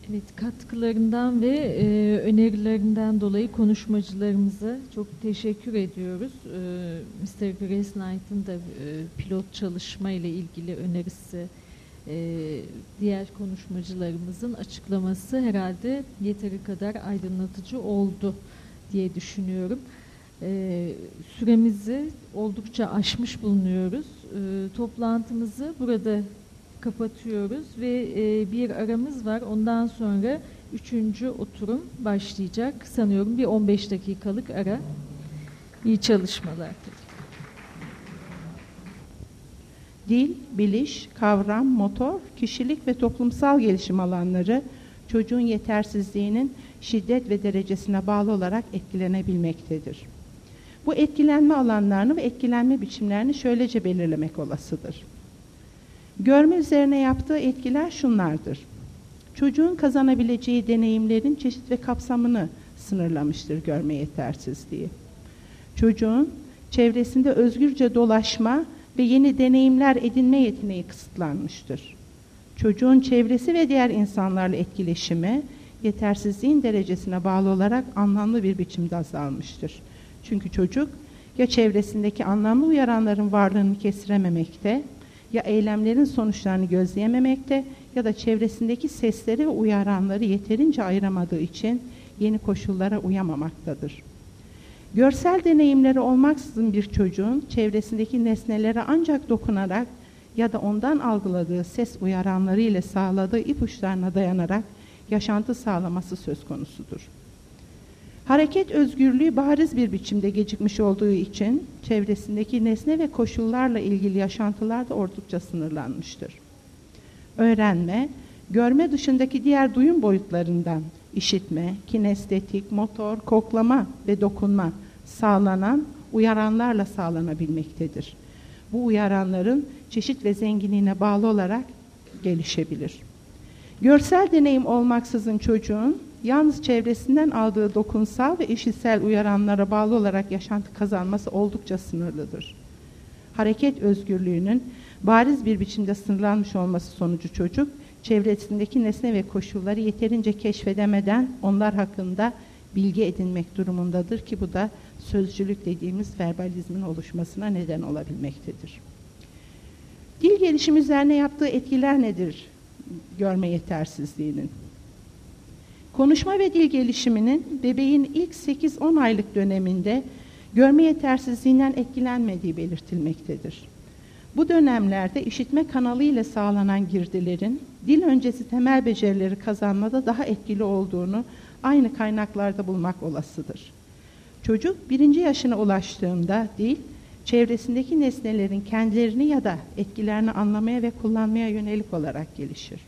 Evet, katkılarından ve önerilerinden dolayı konuşmacılarımıza çok teşekkür ediyoruz. Mr. Grace Knight'ın da pilot çalışma ile ilgili önerisi, diğer konuşmacılarımızın açıklaması herhalde yeteri kadar aydınlatıcı oldu diye düşünüyorum. Süremizi oldukça aşmış bulunuyoruz. Toplantımızı burada kapatıyoruz ve bir aramız var. Ondan sonra 3. oturum başlayacak. Sanıyorum bir 15 dakikalık ara. İyi çalışmalar. Dil, biliş, kavram, motor, kişilik ve toplumsal gelişim alanları çocuğun yetersizliğinin şiddet ve derecesine bağlı olarak etkilenebilmektedir. Bu etkilenme alanlarını ve etkilenme biçimlerini şöylece belirlemek olasıdır. Görme üzerine yaptığı etkiler şunlardır. Çocuğun kazanabileceği deneyimlerin çeşit ve kapsamını sınırlamıştır görme yetersizliği. Çocuğun çevresinde özgürce dolaşma ve yeni deneyimler edinme yeteneği kısıtlanmıştır. Çocuğun çevresi ve diğer insanlarla etkileşimi yetersizliğin derecesine bağlı olarak anlamlı bir biçimde azalmıştır. Çünkü çocuk ya çevresindeki anlamlı uyaranların varlığını kestirememekte, ya eylemlerin sonuçlarını gözleyememekte ya da çevresindeki sesleri ve uyaranları yeterince ayıramadığı için yeni koşullara uyamamaktadır. Görsel deneyimleri olmaksızın bir çocuğun çevresindeki nesnelere ancak dokunarak ya da ondan algıladığı ses uyaranları ile sağladığı ipuçlarına dayanarak yaşantı sağlaması söz konusudur. Hareket özgürlüğü bariz bir biçimde gecikmiş olduğu için çevresindeki nesne ve koşullarla ilgili yaşantılar da oldukça sınırlanmıştır. Öğrenme, görme dışındaki diğer duyum boyutlarından işitme, kinestetik, motor, koklama ve dokunma sağlanan uyaranlarla sağlanabilmektedir. Bu uyaranların çeşit ve zenginliğine bağlı olarak gelişebilir. Görsel deneyim olmaksızın çocuğun yalnız çevresinden aldığı dokunsal ve işitsel uyaranlara bağlı olarak yaşantı kazanması oldukça sınırlıdır. Hareket özgürlüğünün bariz bir biçimde sınırlanmış olması sonucu çocuk, çevresindeki nesne ve koşulları yeterince keşfedemeden onlar hakkında bilgi edinmek durumundadır ki bu da sözcülük dediğimiz verbalizmin oluşmasına neden olabilmektedir. Dil gelişimi üzerine yaptığı etkiler nedir görme yetersizliğinin? Konuşma ve dil gelişiminin bebeğin ilk 8-10 aylık döneminde görme yetersizliğinden etkilenmediği belirtilmektedir. Bu dönemlerde işitme kanalı ile sağlanan girdilerin dil öncesi temel becerileri kazanmada daha etkili olduğunu aynı kaynaklarda bulmak olasıdır. Çocuk 1. yaşına ulaştığında dil, çevresindeki nesnelerin kendilerini ya da etkilerini anlamaya ve kullanmaya yönelik olarak gelişir.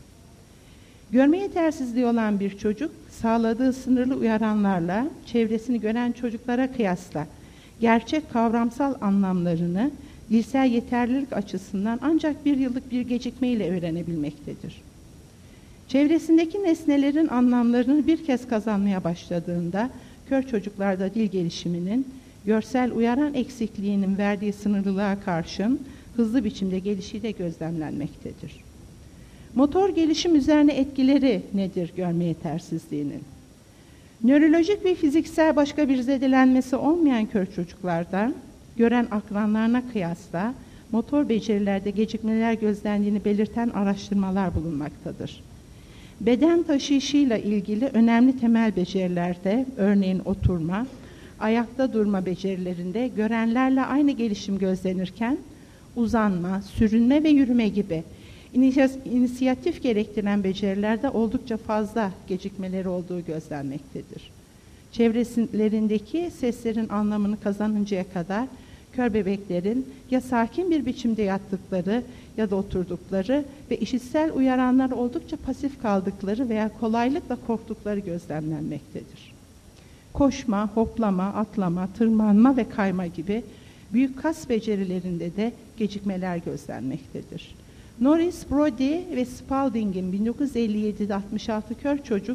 Görme yetersizliği olan bir çocuk, sağladığı sınırlı uyaranlarla çevresini gören çocuklara kıyasla gerçek kavramsal anlamlarını dilsel yeterlilik açısından ancak 1 yıllık bir gecikmeyle öğrenebilmektedir. Çevresindeki nesnelerin anlamlarını bir kez kazanmaya başladığında, kör çocuklarda dil gelişiminin, görsel uyaran eksikliğinin verdiği sınırlılığa karşın hızlı biçimde gelişi de gözlemlenmektedir. Motor gelişim üzerine etkileri nedir görme yetersizliğinin? Nörolojik ve fiziksel başka bir zedelenmesi olmayan kör çocuklarda gören akranlarına kıyasla motor becerilerde gecikmeler gözlendiğini belirten araştırmalar bulunmaktadır. Beden taşıyışıyla ilgili önemli temel becerilerde, örneğin oturma, ayakta durma becerilerinde görenlerle aynı gelişim gözlenirken, uzanma, sürünme ve yürüme gibi inisiyatif gerektiren becerilerde oldukça fazla gecikmeleri olduğu gözlenmektedir. Çevrelerindeki seslerin anlamını kazanıncaya kadar kör bebeklerin ya sakin bir biçimde yattıkları ya da oturdukları ve işitsel uyaranlar oldukça pasif kaldıkları veya kolaylıkla korktukları gözlemlenmektedir. Koşma, hoplama, atlama, tırmanma ve kayma gibi büyük kas becerilerinde de gecikmeler gözlenmektedir. Norris, Brody ve Spalding'in 1957'de 66 kör çocuk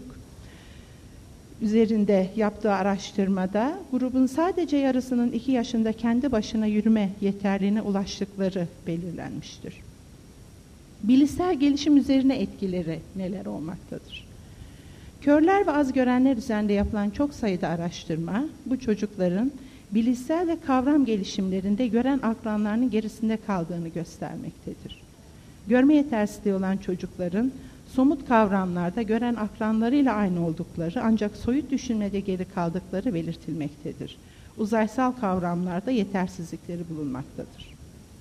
üzerinde yaptığı araştırmada grubun sadece yarısının 2 yaşında kendi başına yürüme yeterliğine ulaştıkları belirlenmiştir. Bilişsel gelişim üzerine etkileri neler olmaktadır? Körler ve az görenler üzerinde yapılan çok sayıda araştırma, bu çocukların bilişsel ve kavram gelişimlerinde gören akranlarının gerisinde kaldığını göstermektedir. Görme yetersizliği olan çocukların somut kavramlarda gören akranlarıyla aynı oldukları ancak soyut düşünmede geri kaldıkları belirtilmektedir. Uzaysal kavramlarda yetersizlikleri bulunmaktadır.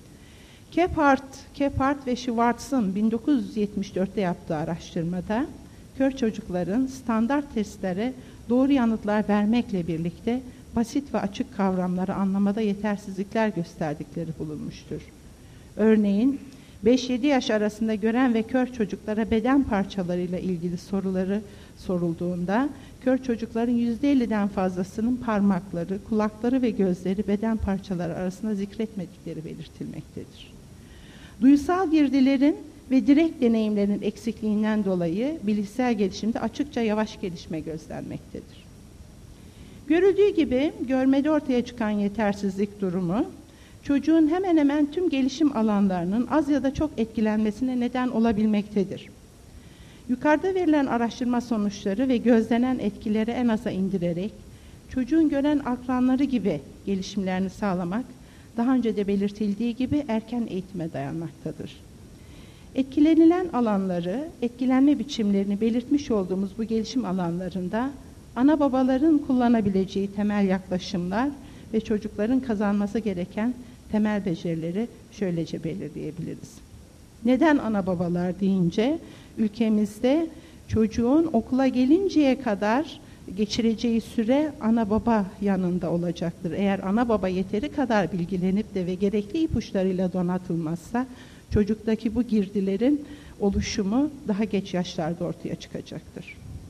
Kephart ve Schwartz'ın 1974'te yaptığı araştırmada kör çocukların standart testlere doğru yanıtlar vermekle birlikte basit ve açık kavramları anlamada yetersizlikler gösterdikleri bulunmuştur. Örneğin 5-7 yaş arasında gören ve kör çocuklara beden parçalarıyla ilgili soruları sorulduğunda kör çocukların %50'den fazlasının parmakları, kulakları ve gözleri beden parçaları arasında zikretmedikleri belirtilmektedir. Duysal girdilerin ve direkt deneyimlerin eksikliğinden dolayı bilişsel gelişimde açıkça yavaş gelişme gözlenmektedir. Görüldüğü gibi görmede ortaya çıkan yetersizlik durumu, çocuğun hemen hemen tüm gelişim alanlarının az ya da çok etkilenmesine neden olabilmektedir. Yukarıda verilen araştırma sonuçları ve gözlenen etkileri en aza indirerek, çocuğun gören akranları gibi gelişimlerini sağlamak, daha önce de belirtildiği gibi erken eğitime dayanmaktadır. Etkilenilen alanları, etkilenme biçimlerini belirtmiş olduğumuz bu gelişim alanlarında, ana babaların kullanabileceği temel yaklaşımlar ve çocukların kazanması gereken temel becerileri şöylece belirleyebiliriz. Neden ana babalar deyince, ülkemizde çocuğun okula gelinceye kadar geçireceği süre ana baba yanında olacaktır. Eğer ana baba yeteri kadar bilgilenip de ve gerekli ipuçlarıyla donatılmazsa, çocuktaki bu girdilerin oluşumu daha geç yaşlarda ortaya çıkacaktır.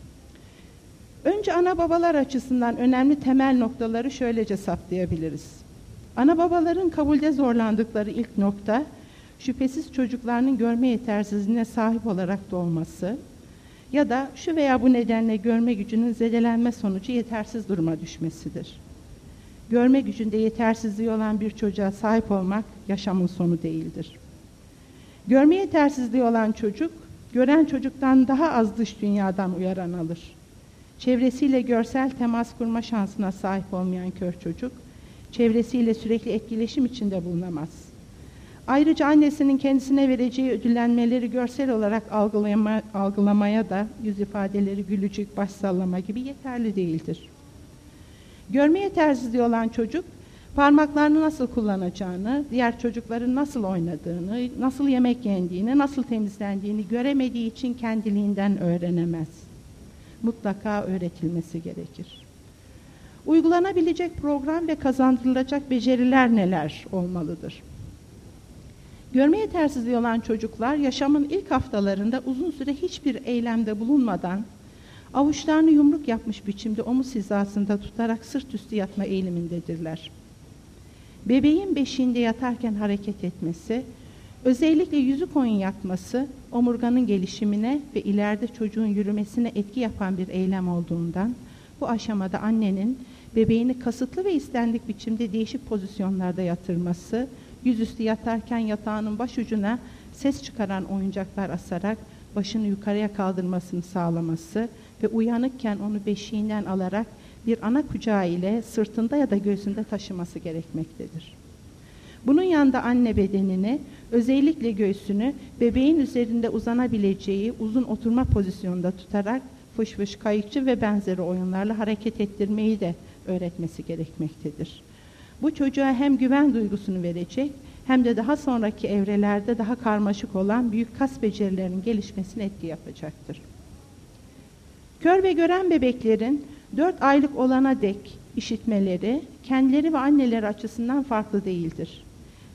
Önce ana babalar açısından önemli temel noktaları şöylece saptayabiliriz. Ana babaların kabulde zorlandıkları ilk nokta, şüphesiz çocuklarının görme yetersizliğine sahip olarak doğması ya da şu veya bu nedenle görme gücünün zedelenme sonucu yetersiz duruma düşmesidir. Görme gücünde yetersizliği olan bir çocuğa sahip olmak yaşamın sonu değildir. Görme yetersizliği olan çocuk, gören çocuktan daha az dış dünyadan uyaran alır. Çevresiyle görsel temas kurma şansına sahip olmayan kör çocuk, çevresiyle sürekli etkileşim içinde bulunamaz. Ayrıca annesinin kendisine vereceği ödüllenmeleri görsel olarak algılamaya da yüz ifadeleri, gülücük, baş sallama gibi yeterli değildir. Görme yetersizliği olan çocuk, parmaklarını nasıl kullanacağını, diğer çocukların nasıl oynadığını, nasıl yemek yendiğini, nasıl temizlendiğini göremediği için kendiliğinden öğrenemez. Mutlaka öğretilmesi gerekir. Uygulanabilecek program ve kazandırılacak beceriler neler olmalıdır? Görme yetersizliği olan çocuklar yaşamın ilk haftalarında uzun süre hiçbir eylemde bulunmadan avuçlarını yumruk yapmış biçimde omuz hizasında tutarak sırt üstü yatma eğilimindedirler. Bebeğin beşiğinde yatarken hareket etmesi, özellikle yüzü koyun yatması, omurganın gelişimine ve ileride çocuğun yürümesine etki yapan bir eylem olduğundan, bu aşamada annenin bebeğini kasıtlı ve istendik biçimde değişik pozisyonlarda yatırması, yüzüstü yatarken yatağının başucuna ses çıkaran oyuncaklar asarak başını yukarıya kaldırmasını sağlaması ve uyanıkken onu beşiğinden alarak bir ana kucağı ile sırtında ya da göğsünde taşıması gerekmektedir. Bunun yanında anne bedenini, özellikle göğsünü bebeğin üzerinde uzanabileceği uzun oturma pozisyonunda tutarak fış fış, kayıkçı ve benzeri oyunlarla hareket ettirmeyi de öğretmesi gerekmektedir. Bu çocuğa hem güven duygusunu verecek hem de daha sonraki evrelerde daha karmaşık olan büyük kas becerilerinin gelişmesine etki yapacaktır. Kör ve gören bebeklerin 4 aylık olana dek işitmeleri kendileri ve anneleri açısından farklı değildir.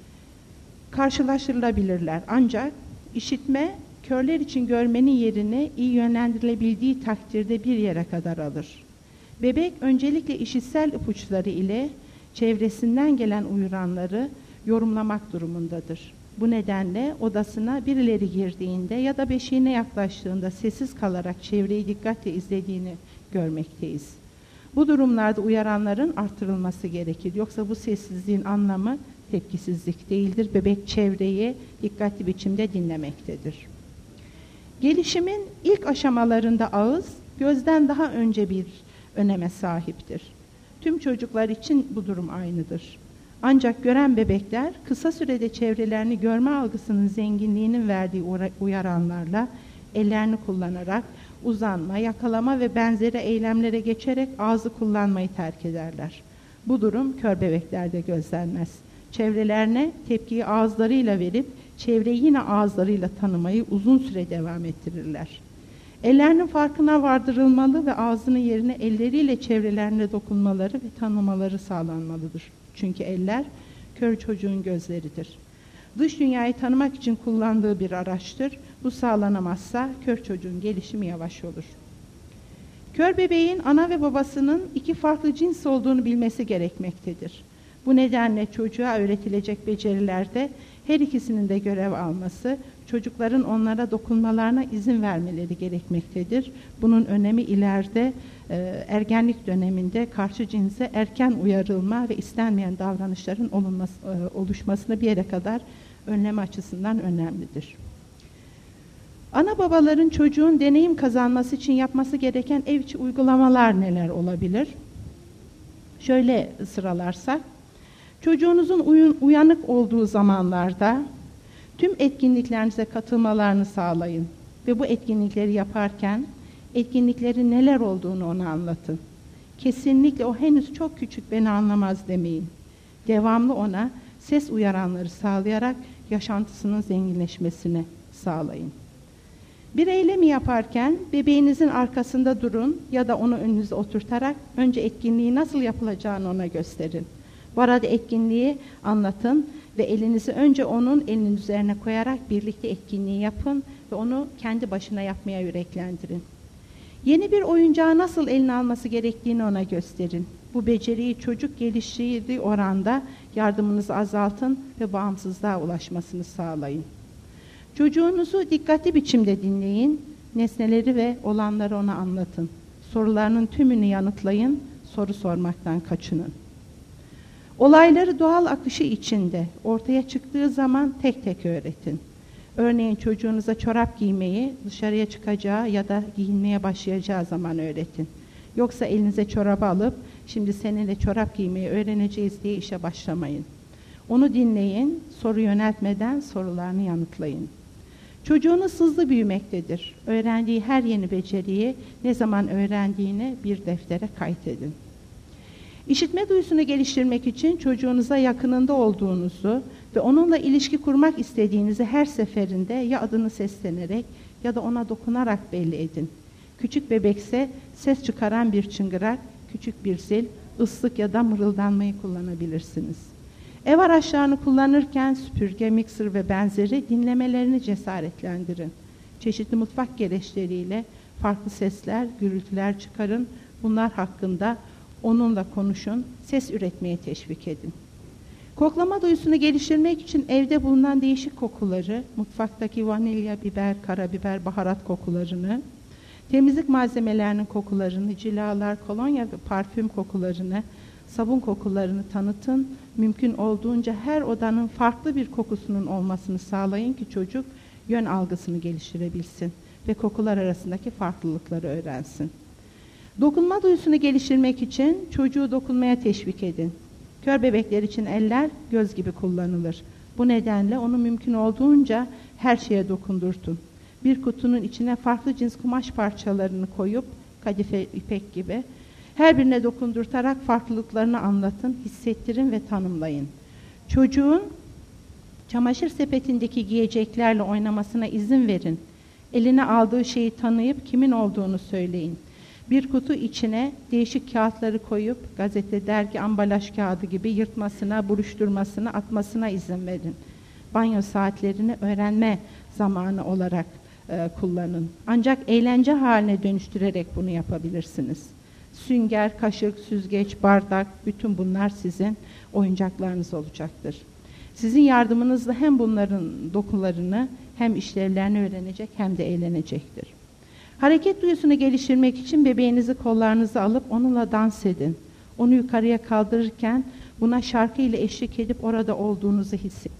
Karşılaştırılabilirler ancak işitme körler için görmenin yerini iyi yönlendirilebildiği takdirde bir yere kadar alır. Bebek öncelikle işitsel ipuçları ile çevresinden gelen uyuranları yorumlamak durumundadır. Bu nedenle odasına birileri girdiğinde ya da beşiğine yaklaştığında sessiz kalarak çevreyi dikkatle izlediğini görmekteyiz. Bu durumlarda uyaranların artırılması gerekir. Yoksa bu sessizliğin anlamı tepkisizlik değildir. Bebek çevreyi dikkatli biçimde dinlemektedir. Gelişimin ilk aşamalarında ağız gözden daha önce bir öneme sahiptir. Tüm çocuklar için bu durum aynıdır. Ancak gören bebekler kısa sürede çevrelerini görme algısının zenginliğinin verdiği uyaranlarla ellerini kullanarak uzanma, yakalama ve benzeri eylemlere geçerek ağzı kullanmayı terk ederler. Bu durum kör bebeklerde gözlenmez. Çevrelerine tepkiyi ağızlarıyla verip çevreyi yine ağızlarıyla tanımayı uzun süre devam ettirirler. Ellerinin farkına vardırılmalı ve ağzının yerine elleriyle çevrelerine dokunmaları ve tanımaları sağlanmalıdır. Çünkü eller kör çocuğun gözleridir. Dış dünyayı tanımak için kullandığı bir araçtır. Bu sağlanamazsa kör çocuğun gelişimi yavaş olur. Kör bebeğin ana ve babasının iki farklı cins olduğunu bilmesi gerekmektedir. Bu nedenle çocuğa öğretilecek becerilerde her ikisinin de görev alması, çocukların onlara dokunmalarına izin vermeleri gerekmektedir. Bunun önemi ileride ergenlik döneminde karşı cinse erken uyarılma ve istenmeyen davranışların oluşmasını bir yere kadar önleme açısından önemlidir. Ana babaların çocuğun deneyim kazanması için yapması gereken ev içi uygulamalar neler olabilir? Şöyle sıralarsak, çocuğunuzun uyanık olduğu zamanlarda tüm etkinliklerinize katılmalarını sağlayın ve bu etkinlikleri yaparken etkinliklerin neler olduğunu ona anlatın. Kesinlikle o henüz çok küçük, beni anlamaz demeyin. Devamlı ona ses uyaranları sağlayarak yaşantısının zenginleşmesini sağlayın. Bir eylemi yaparken bebeğinizin arkasında durun ya da onu önünüze oturtarak önce etkinliği nasıl yapılacağını ona gösterin. Bu arada etkinliği anlatın ve elinizi önce onun elinin üzerine koyarak birlikte etkinliği yapın ve onu kendi başına yapmaya yüreklendirin. Yeni bir oyuncağı nasıl eline alması gerektiğini ona gösterin. Bu beceriyi çocuk geliştiği oranda yardımınızı azaltın ve bağımsızlığa ulaşmasını sağlayın. Çocuğunuzu dikkatli biçimde dinleyin, nesneleri ve olanları ona anlatın. Sorularının tümünü yanıtlayın, soru sormaktan kaçının. Olayları doğal akışı içinde ortaya çıktığı zaman tek tek öğretin. Örneğin çocuğunuza çorap giymeyi dışarıya çıkacağı ya da giyinmeye başlayacağı zaman öğretin. Yoksa elinize çorabı alıp şimdi seninle çorap giymeyi öğreneceğiz diye işe başlamayın. Onu dinleyin, soru yöneltmeden sorularını yanıtlayın. Çocuğunuz hızlı büyümektedir. Öğrendiği her yeni beceriyi ne zaman öğrendiğini bir deftere kaydedin. İşitme duyusunu geliştirmek için çocuğunuza yakınında olduğunuzu ve onunla ilişki kurmak istediğinizi her seferinde ya adını seslenerek ya da ona dokunarak belli edin. Küçük bebekse ses çıkaran bir çıngırak, küçük bir zil, ıslık ya da mırıldanmayı kullanabilirsiniz. Ev araçlarını kullanırken süpürge, mikser ve benzeri dinlemelerini cesaretlendirin. Çeşitli mutfak gereçleriyle farklı sesler, gürültüler çıkarın. Bunlar hakkında onunla konuşun, ses üretmeye teşvik edin. Koklama duyusunu geliştirmek için evde bulunan değişik kokuları, mutfaktaki vanilya, biber, karabiber, baharat kokularını, temizlik malzemelerinin kokularını, cilalar, kolonya ve parfüm kokularını, sabun kokularını tanıtın. Mümkün olduğunca her odanın farklı bir kokusunun olmasını sağlayın ki çocuk yön algısını geliştirebilsin ve kokular arasındaki farklılıkları öğrensin. Dokunma duyusunu geliştirmek için çocuğu dokunmaya teşvik edin. Kör bebekler için eller göz gibi kullanılır. Bu nedenle onu mümkün olduğunca her şeye dokundurtun. Bir kutunun içine farklı cins kumaş parçalarını koyup, kadife, ipek gibi, her birine dokundurtarak farklılıklarını anlatın, hissettirin ve tanımlayın. Çocuğun çamaşır sepetindeki giyeceklerle oynamasına izin verin. Eline aldığı şeyi tanıyıp kimin olduğunu söyleyin. Bir kutu içine değişik kağıtları koyup gazete, dergi, ambalaj kağıdı gibi yırtmasına, buruşturmasına, atmasına izin verin. Banyo saatlerini öğrenme zamanı olarak kullanın. Ancak eğlence haline dönüştürerek bunu yapabilirsiniz. Sünger, kaşık, süzgeç, bardak, bütün bunlar sizin oyuncaklarınız olacaktır. Sizin yardımınızla hem bunların dokularını hem işlevlerini öğrenecek hem de eğlenecektir. Hareket duyusunu geliştirmek için bebeğinizi kollarınıza alıp onunla dans edin. Onu yukarıya kaldırırken buna şarkı ile eşlik edip orada olduğunuzu hissedin.